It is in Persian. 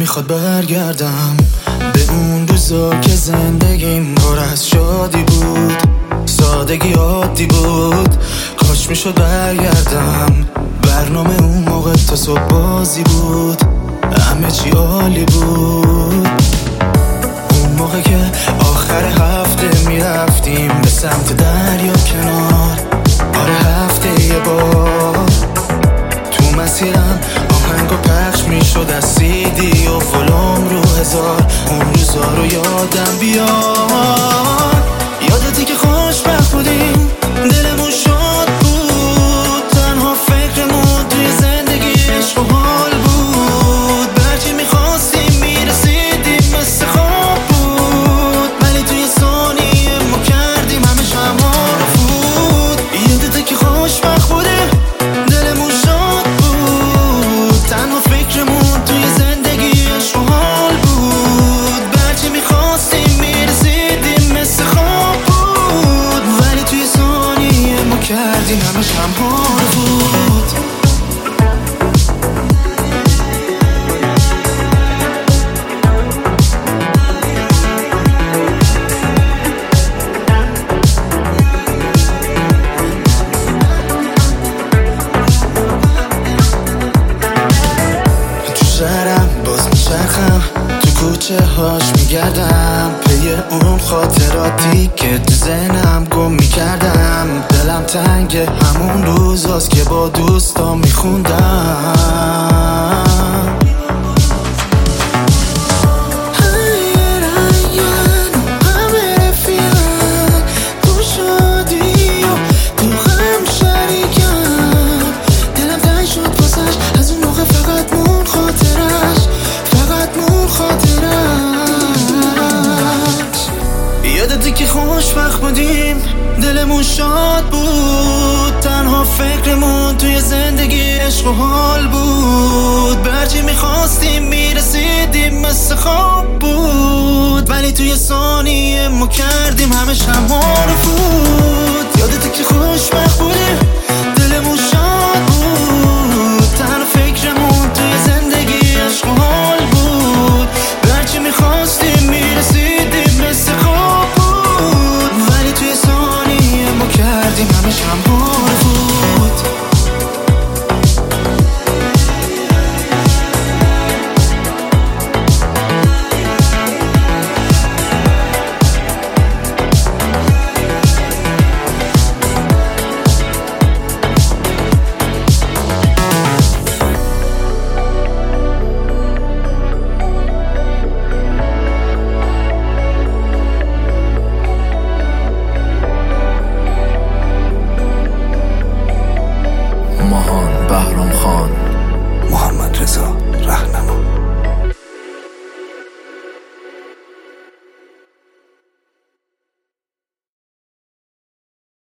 نمیخواد برگردم به اون روزا که زندگیم پر از شادی بود، سادگی عادی بود. کاش میشد برگردم، برنامه اون موقع تا صبح بازی بود، همه چی عالی بود. اون موقع که آخر هفته میرفتیم به سمت دریا کنار، آره هفته یه بار. تو مسیرم آهنگا پخش میشد از CD و ولوم رو 1000. اون روزا رو یادم بیاد، یادتی که خوشبخت بودیم، دلمون شاد بود، تنها فکرمون توی زندگی عشق و حال بود. برچی میخواستیم میرسیدیم مثل خواب بود، ولی توی ثانیه ما کردیم همه شما رو فوت. یادتی که خوشبخت بودیم، دلمون شاد بود، تنها فکرمون توی زندگی عشق و حال بود. برچی میخواستیم میرسیدیم مثل خواب بود، ولی توی ثانیه ما کردیم همه شما رو فوت. شهرم باز میچرخم، تو کوچه هاش میگردم، پی اون خاطراتی که تو ذهنم گم میکردم. دلم تنگ همون روزاست که با دوستا میخوندم. یادتی که خوشبخت بودیم، دلمون شاد بود، تنها فکرمون توی زندگی عشق و حال بود. برچی میخواستیم میرسیدیم مثل خواب بود، ولی توی ثانیه ما کردیم همه شما رو فوت.